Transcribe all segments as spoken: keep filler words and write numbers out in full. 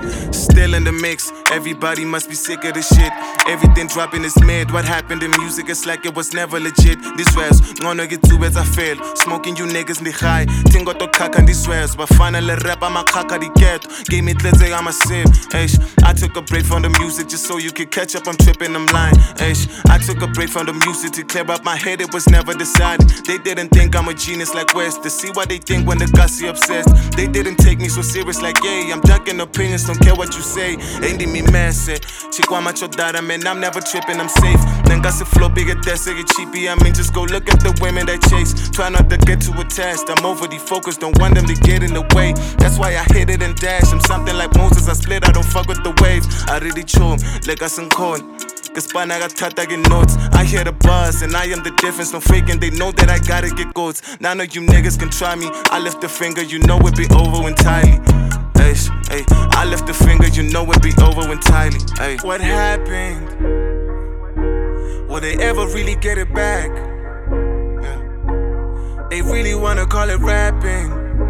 Still in the mix, everybody must be sick of this shit. Everything dropping is mid. What happened in music, it's like it was never legit. These words, gonna get two as I fail. Smoking you niggas in the high. Tingo to kaka these words. But finally rap, I'm a kaka di get. Game it, let's say I'm a sip. Eish, I took a break from the music just so you could catch up. I'm tripping, I'm lying. Eish, I took a break from the music to clear up my head. It was never decided. They didn't think I'm a genius like West. To see what they think when the gussy obsessed. They didn't take me so serious like, yeah, I'm jacking opinions, don't care what you say. Ain't me messy. Chikwama chodara, man, I'm never tripping, I'm safe. Then got the flow bigger, that's it cheapy. I mean, just go look at the women that chase. Try not to get too attached. I'm overly focused, don't want them to get in the way. That's why I hit it and dash. I'm something like Moses, I split, I don't fuck with the waves. I really chew 'em, like us and corn. Cause I got tata get notes. I hear the buzz and I am the difference. No faking, they know that I gotta get goats. None of you niggas can try me. I lift the finger, you know it be over entirely. Ay, ay, I lift the finger, you know it be over entirely. Ay. What happened? Will they ever really get it back? Yeah. They really wanna call it rapping.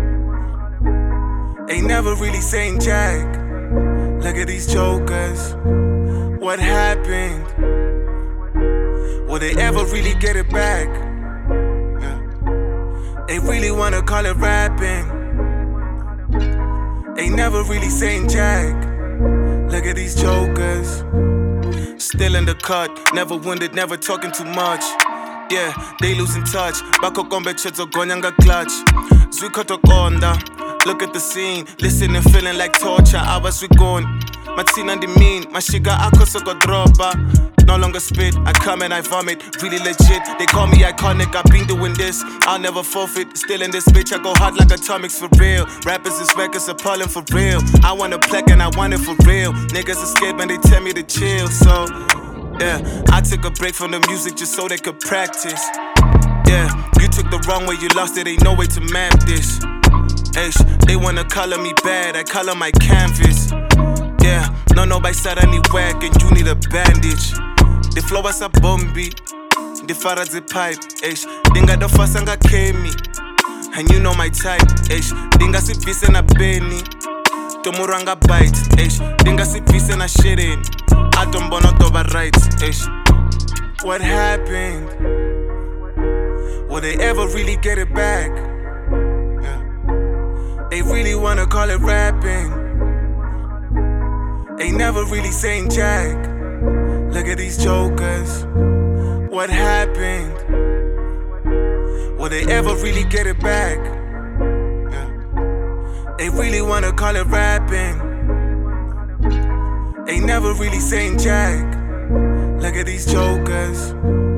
They never really saying jack. Look at these jokers. What happened? Will they ever really get it back? Yeah. They really wanna call it rapping. They never really saying jack. Look at these jokers. Still in the cut, never wounded, never talking too much. Yeah, they losing touch. Bako kombe cheto gonyanga clutch. Zwikoto konda. Look at the scene, listening, feeling like torture. I was gone. Matina the mean, my shiga akosoko dropa. No longer spit, I come and I vomit. Really legit, they call me iconic. I've been doing this, I'll never forfeit. Still in this bitch, I go hard like atomics for real. Rappers is records appalling for real. I want a plaque and I want it for real. Niggas escape and they tell me to chill. So, yeah, I took a break from the music just so they could practice. Yeah, you took the wrong way, you lost it, ain't no way to map this. Ish, they wanna color me bad, I color my canvas. Yeah, no, nobody said I need whack and you need a bandage. The flow was a bombi, the far as the pipe. Ish, dinga the first anga kemi, and you know my type. Ish, dinga si peace and a penny, tomoranga bite. Ish, dinga si peace and a shit in. I don't want to over right. Ish, what happened? Will they ever really get it back? They really wanna call it rapping. They never really saying jack. Look at these jokers. What happened? Will they ever really get it back? They really wanna call it rapping. They never really saying jack. Look at these jokers.